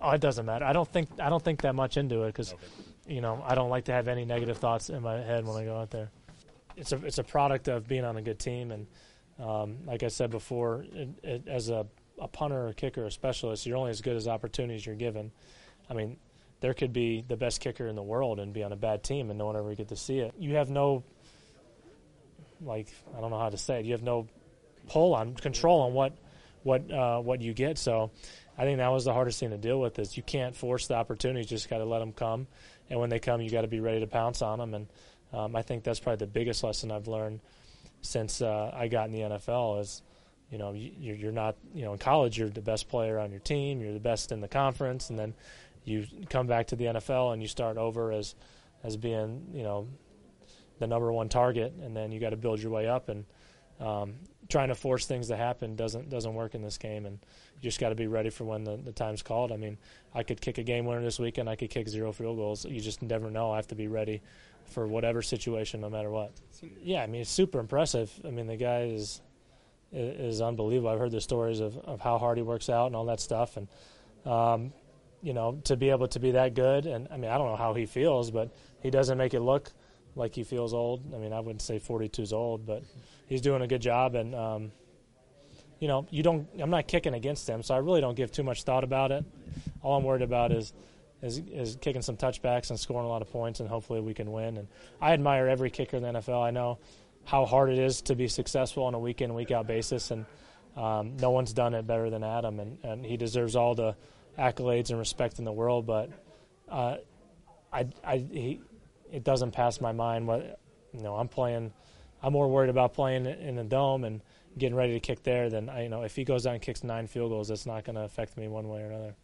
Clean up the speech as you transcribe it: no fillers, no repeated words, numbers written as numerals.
Oh, it doesn't matter. I don't think that much into it because, I don't like to have any negative thoughts in my head when I go out there. It's a product of being on a good team, and like I said before, as a punter, a kicker, a specialist, you're only as good as opportunities you're given. I mean, there could be the best kicker in the world and be on a bad team and no one ever get to see it. You have no, I don't know how to say it. You have no control on what you get. So I think that was the hardest thing to deal with is you can't force the opportunities. You just got to let them come. And when they come, you got to be ready to pounce on them. And I think that's probably the biggest lesson I've learned since I got in the NFL is, you're not, in college, you're the best player on your team. You're the best in the conference. And then you come back to the NFL and you start over as being, the number one target. And then you got to build your way up. And trying to force things to happen doesn't work in this game. And you just got to be ready for when the time's called. I mean, I could kick a game winner this weekend. I could kick 0 field goals. You just never know. I have to be ready for whatever situation, no matter what. Yeah, I mean, it's super impressive. I mean, the guy is unbelievable. I've heard the stories of how hard he works out and all that stuff. And, to be able to be that good, and, I mean, I don't know how he feels, but he doesn't make it look like he feels old. I mean, I wouldn't say 42 is old, but he's doing a good job. And, I'm not kicking against him, so I really don't give too much thought about it. All I'm worried about is kicking some touchbacks and scoring a lot of points, and hopefully we can win. And I admire every kicker in the NFL. I know how hard it is to be successful on a week-in, week-out basis, and no one's done it better than Adam, and he deserves all the accolades and respect in the world. But it doesn't pass my mind. I'm more worried about playing in the dome and getting ready to kick there than if he goes down and kicks 9 field goals, that's not going to affect me one way or another.